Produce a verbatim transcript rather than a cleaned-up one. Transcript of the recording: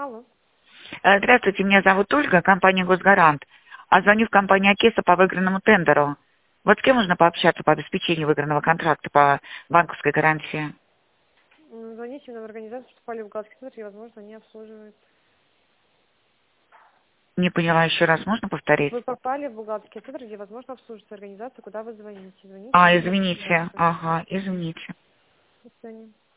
Алло. Э, Здравствуйте, меня зовут Ольга, компания «Госгарант». А звоню в компанию «Акеса» по выигранному тендеру. Вот с кем можно пообщаться по обеспечению выигранного контракта по банковской гарантии? М, Звоните нам в организацию, что попали в бухгалтерский центр, и, возможно, они обслуживают. Не поняла еще раз, можно повторить? Вы попали в бухгалтерский центр, где, возможно, обслуживается организация, куда вы звоните. Звоните А, в извините, организацию. ага, извините. До свидания.